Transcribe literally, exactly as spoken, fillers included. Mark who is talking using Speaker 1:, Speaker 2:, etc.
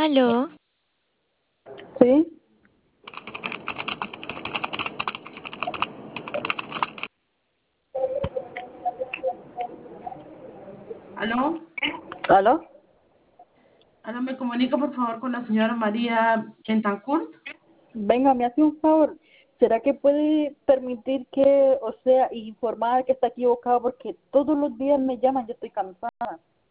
Speaker 1: Aló,
Speaker 2: Sí,
Speaker 3: Aló,
Speaker 2: ¿aló?
Speaker 3: aló, me comunica por favor con la señora María Bentancourt.
Speaker 2: Venga, me hace un favor. ¿Será que puede permitir que, o sea, informar que está equivocado? Porque todos los días me llaman, yo estoy cansada.